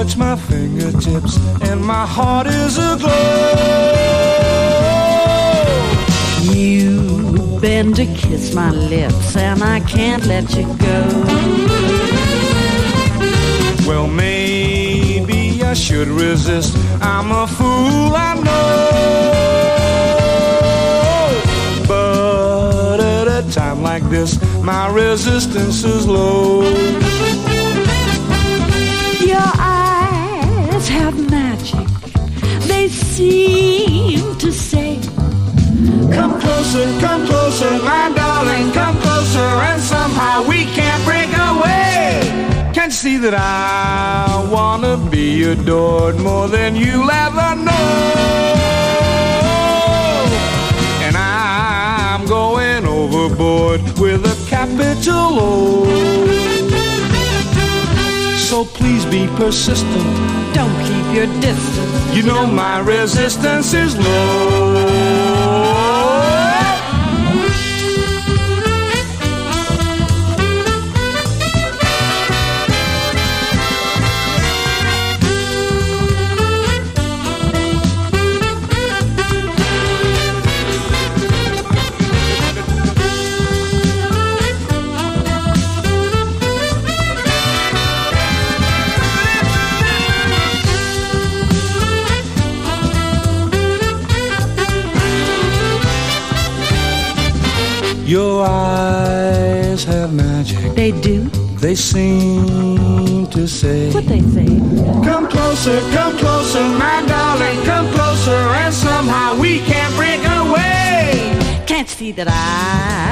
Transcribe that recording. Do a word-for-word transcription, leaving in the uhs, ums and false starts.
touch my fingertips and my heart is aglow. You bend to kiss my lips and I can't let you go. Well, maybe I should resist. I'm a fool, I know. But at a time like this, my resistance is low. Your eyes have magic. They seem to say, come closer, come closer, my darling, come closer, and somehow we can't break away. Can't you see that I wanna be adored more than you'll ever know? And I'm going overboard with a capital O. So please be persistent. don't keep your distance. You know my resistance is low. Your eyes have magic. They do They seem to say, what they say. come closer, come closer, my darling, come closer, and somehow we can't break away. Can't see that I